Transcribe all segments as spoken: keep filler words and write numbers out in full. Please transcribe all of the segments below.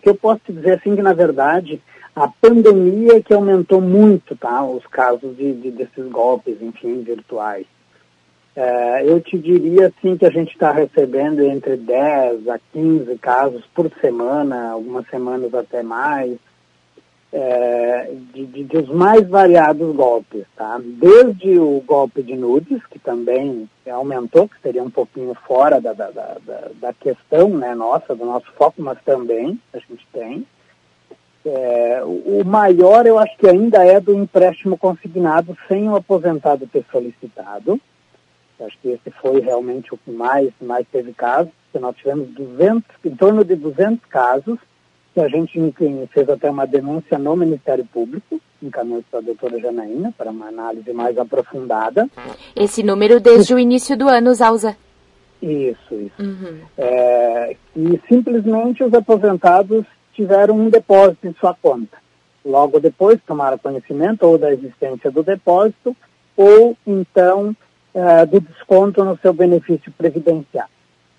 que eu posso te dizer assim que, na verdade, a pandemia que aumentou muito, tá, os casos de, de, desses golpes, enfim, virtuais. É, eu te diria, assim, que a gente está recebendo entre dez a quinze casos por semana, algumas semanas até mais, é, de, de, de os mais variados golpes, tá? Desde o golpe de nudes, que também aumentou, que seria um pouquinho fora da, da, da, da questão, né, nossa, do nosso foco, mas também a gente tem. É, o maior, eu acho que ainda é do empréstimo consignado sem o aposentado ter solicitado. Acho que esse foi realmente o que mais, mais teve casos, porque nós tivemos duzentos, em torno de duzentos casos, que a gente fez até uma denúncia no Ministério Público, encaminhou para a doutora Janaína, para uma análise mais aprofundada. Esse número desde o início do ano, Zalza? Isso, isso. Uhum. É, e simplesmente os aposentados tiveram um depósito em sua conta. Logo depois tomaram conhecimento ou da existência do depósito, ou então é, do desconto no seu benefício previdenciário.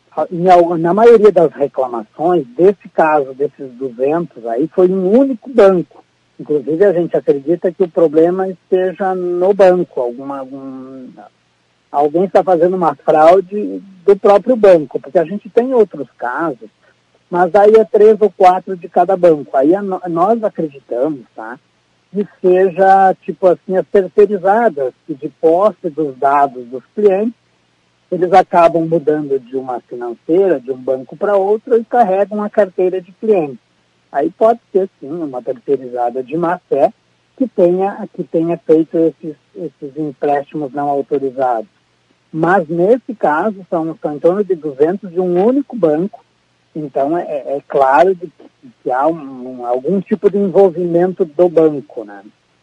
Em, na maioria das reclamações, desse caso, desses duzentos aí, foi um único banco. Inclusive, a gente acredita que o problema esteja no banco. Alguma, algum, alguém está fazendo uma fraude do próprio banco, porque a gente tem outros casos, mas aí é três ou quatro de cada banco. Aí a, nós acreditamos, tá, que seja, tipo assim, as terceirizadas, que de posse dos dados dos clientes, eles acabam mudando de uma financeira, de um banco para outro, e carregam a carteira de cliente. Aí pode ser, sim, uma terceirizada de má fé que tenha, que tenha feito esses, esses empréstimos não autorizados. Mas, nesse caso, são, são em torno de duzentos de um único banco. Então, é, é claro de que, que há um, um, algum tipo de envolvimento do banco, né?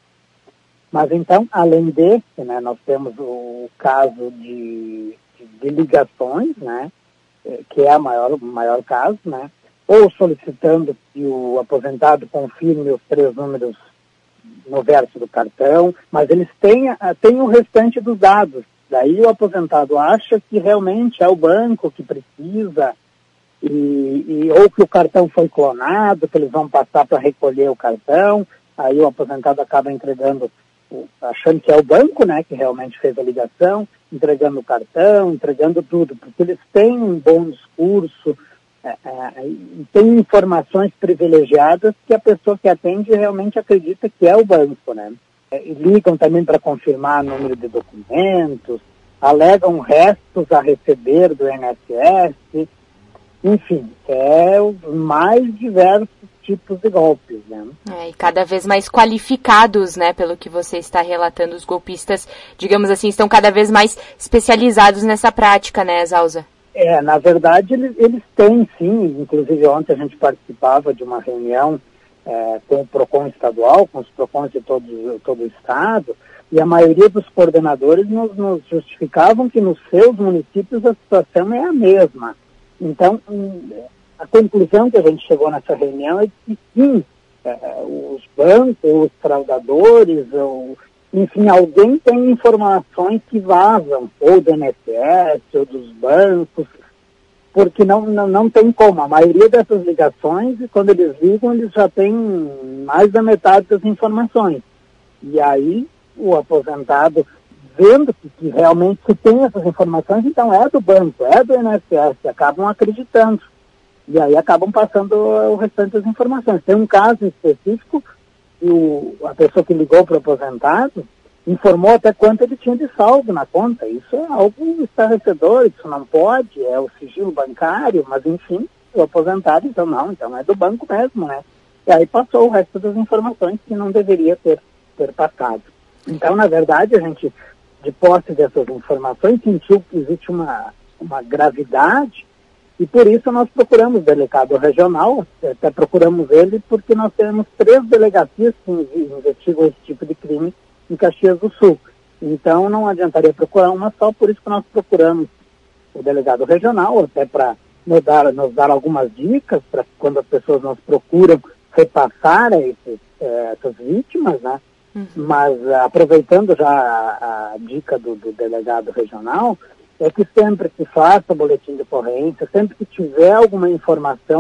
Mas, então, além desse, né, nós temos o caso de... de ligações, né, que é a maior, o maior caso, né, ou solicitando que o aposentado confirme os três números no verso do cartão, mas eles têm, têm o restante dos dados. Daí o aposentado acha que realmente é o banco que precisa, e, e, ou que o cartão foi clonado, que eles vão passar para recolher o cartão, aí o aposentado acaba entregando, achando que é o banco, né, que realmente fez a ligação, entregando o cartão, entregando tudo, porque eles têm um bom discurso, é, é, e têm informações privilegiadas que a pessoa que atende realmente acredita que é o banco, né? É, e ligam também para confirmar o número de documentos, alegam restos a receber do I N S S, enfim, é os mais diversos tipos de golpes, né? É, e cada vez mais qualificados, né, pelo que você está relatando, os golpistas, digamos assim, estão cada vez mais especializados nessa prática, né, Zalza? É, na verdade, eles, eles têm, sim, inclusive ontem a gente participava de uma reunião é, com o PROCON estadual, com os PROCONs de todo, todo o estado, e a maioria dos coordenadores nos, nos justificavam que nos seus municípios a situação é a mesma. Então, a conclusão que a gente chegou nessa reunião é que sim, é, os bancos, os fraudadores, ou, enfim, alguém tem informações que vazam, ou do I N S S, ou dos bancos, porque não, não, não tem como. A maioria dessas ligações, quando eles ligam, eles já têm mais da metade das informações. E aí, o aposentado, vendo que, que realmente se tem essas informações, então é do banco, é do I N S S, acabam acreditando. E aí acabam passando o restante das informações. Tem um caso específico, que o, a pessoa que ligou para o aposentado informou até quanto ele tinha de saldo na conta. Isso é algo estarrecedor, isso não pode, é o sigilo bancário, mas enfim, o aposentado, então não, então é do banco mesmo, né? E aí passou o resto das informações que não deveria ter, ter passado. Então, na verdade, a gente, de posse dessas informações, sentiu que existe uma, uma gravidade, e por isso nós procuramos o delegado regional, até procuramos ele porque nós temos três delegacias que investigam esse tipo de crime em Caxias do Sul. Então não adiantaria procurar uma só, por isso que nós procuramos o delegado regional, até para nos dar, nos dar algumas dicas, para quando as pessoas nos procuram repassar esses, eh, essas vítimas, né? Uhum. Mas aproveitando já a, a dica do, do delegado regional, é que sempre que faça boletim de ocorrência, sempre que tiver alguma informação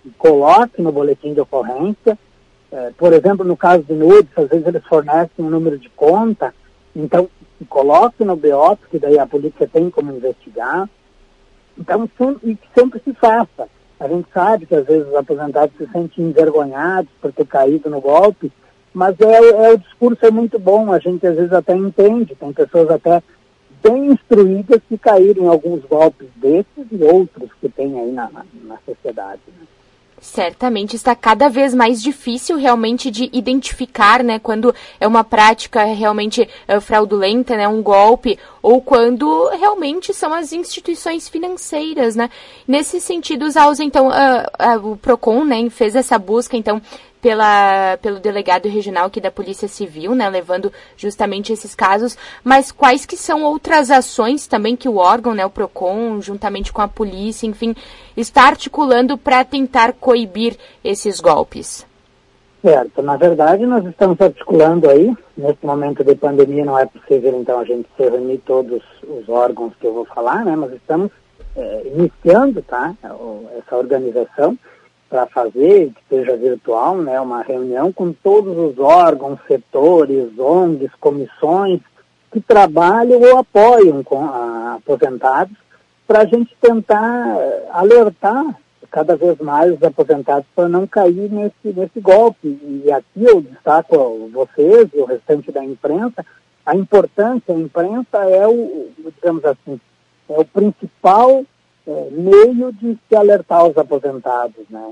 coloque no boletim de ocorrência. É, por exemplo, no caso de nudes, às vezes eles fornecem um número de conta, então coloque no B O, que daí a polícia tem como investigar. Então, sempre, e que sempre se faça. A gente sabe que às vezes os aposentados se sentem envergonhados por ter caído no golpe, mas é, é, o discurso é muito bom, a gente às vezes até entende, tem pessoas até bem instruídas que caíram em alguns golpes desses e outros que tem aí na, na, na sociedade, né? Certamente está cada vez mais difícil realmente de identificar, né, quando é uma prática realmente uh, fraudulenta, né, um golpe, ou quando realmente são as instituições financeiras, né. Nesse sentido, Zausa, então, uh, uh, o Procon, né, fez essa busca, então, pela, pelo delegado regional aqui da Polícia Civil, né, levando justamente esses casos, mas quais que são outras ações também que o órgão, né, o Procon, juntamente com a polícia, enfim, está articulando para tentar coibir esses golpes? Certo, na verdade nós estamos articulando aí, nesse momento de pandemia não é possível então a gente se reunir todos os órgãos que eu vou falar, né, mas estamos é, iniciando, tá, essa organização para fazer, que seja virtual, né, uma reunião com todos os órgãos, setores, O N Gs, comissões que trabalham ou apoiam com a, aposentados, para a gente tentar alertar cada vez mais os aposentados para não cair nesse, nesse golpe. E aqui eu destaco a vocês e o restante da imprensa, a importância, a imprensa é o, digamos assim, é o principal é, meio de se alertar os aposentados, né?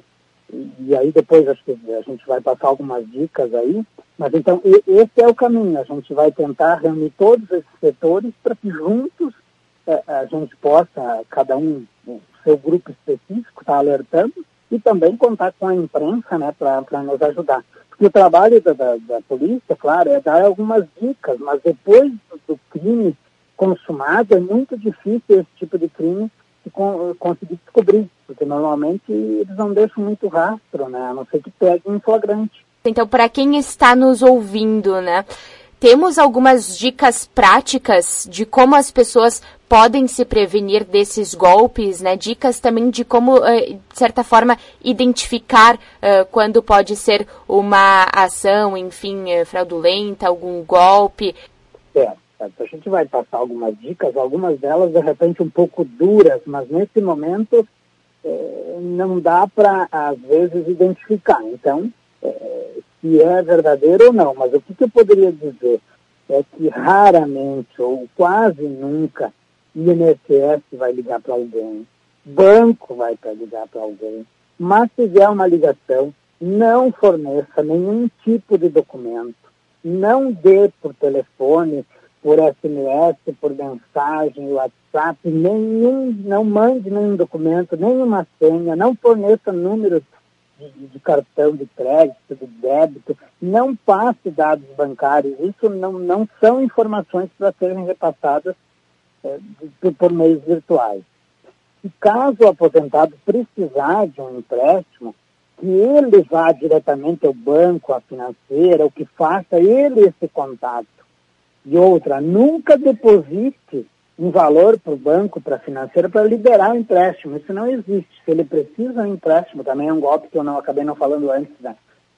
E aí depois acho que a gente vai passar algumas dicas aí, mas então esse é o caminho, a gente vai tentar reunir todos esses setores para que juntos eh, a gente possa, cada um, o seu grupo específico, estar tá alertando e também contar com a imprensa, né, para nos ajudar. Porque o trabalho da, da, da polícia, claro, é dar algumas dicas, mas depois do, do crime consumado é muito difícil esse tipo de crime de con- conseguir descobrir, porque normalmente eles não deixam muito rastro, né, a não ser que peguem em flagrante. Então, para quem está nos ouvindo, né, temos algumas dicas práticas de como as pessoas podem se prevenir desses golpes, né, dicas também de como, de certa forma, identificar uh, quando pode ser uma ação, enfim, fraudulenta, algum golpe. É. A gente vai passar algumas dicas, algumas delas de repente um pouco duras, mas nesse momento é, não dá para, às vezes, identificar. Então, é, se é verdadeiro ou não. Mas o que, que eu poderia dizer é que raramente ou quase nunca I N S S vai ligar para alguém, banco vai ligar para alguém, mas se vier uma ligação, não forneça nenhum tipo de documento, não dê por telefone, por S M S, por mensagem, WhatsApp, nenhum, não mande nenhum documento, nenhuma senha, não forneça números de, de cartão de crédito, de débito, não passe dados bancários, isso não, não são informações para serem repassadas é, de, por meios virtuais. E caso o aposentado precisar de um empréstimo, que ele vá diretamente ao banco, à financeira, ou que faça ele esse contato. E outra, nunca deposite um valor para o banco, para a financeira, para liberar o empréstimo. Isso não existe. Se ele precisa de um empréstimo, também é um golpe que eu não acabei não falando antes, né?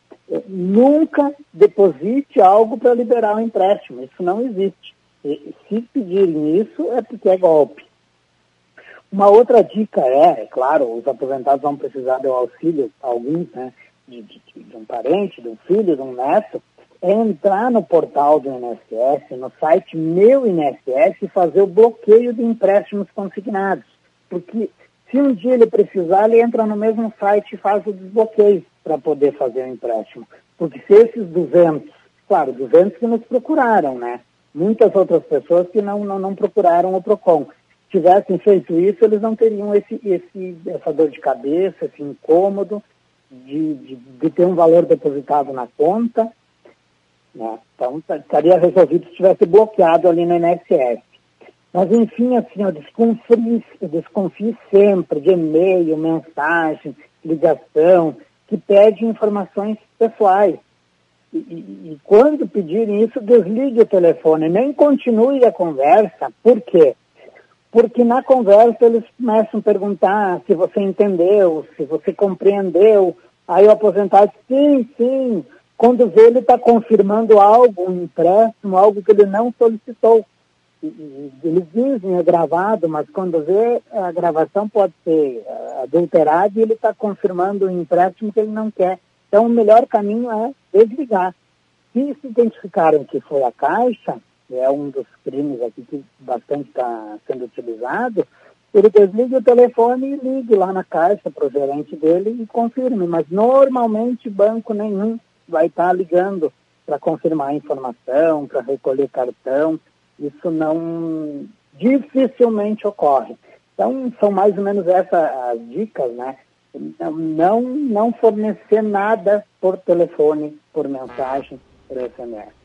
Nunca deposite algo para liberar o empréstimo. Isso não existe. E, se pedirem isso, é porque é golpe. Uma outra dica é, é claro, os aposentados vão precisar do auxílio, alguns, né, de, de, de um parente, de um filho, de um neto, é entrar no portal do I N S S, no site Meu I N S S e fazer o bloqueio de empréstimos consignados. Porque se um dia ele precisar, ele entra no mesmo site e faz o desbloqueio para poder fazer o empréstimo. Porque se esses duzentos, claro, duzentos que nos procuraram, né? Muitas outras pessoas que não, não, não procuraram o Procon. Se tivessem feito isso, eles não teriam esse, esse, essa dor de cabeça, esse incômodo de, de, de ter um valor depositado na conta, né? Então, estaria resolvido se tivesse bloqueado ali no I N S S. Mas, enfim, assim, eu desconfie, eu desconfie sempre de e-mail, mensagem, ligação, que pede informações pessoais. E, e, e quando pedirem isso, desligue o telefone, nem continue a conversa. Por quê? porque na conversa eles começam a perguntar se você entendeu, se você compreendeu. Aí o aposentado diz, sim, sim. Quando vê, ele está confirmando algo, um empréstimo, algo que ele não solicitou. Eles dizem, é gravado, mas quando vê, a gravação pode ser adulterada e ele está confirmando um empréstimo que ele não quer. Então, o melhor caminho é desligar. Se se identificaram que foi a Caixa, que é um dos crimes aqui que bastante está sendo utilizado, ele desligue o telefone e ligue lá na Caixa para o gerente dele e confirme. Mas, normalmente, banco nenhum vai estar tá ligando para confirmar a informação, para recolher cartão. Isso não, dificilmente ocorre. Então, são mais ou menos essas as dicas, né? Não, não fornecer nada por telefone, por mensagem, por S M S.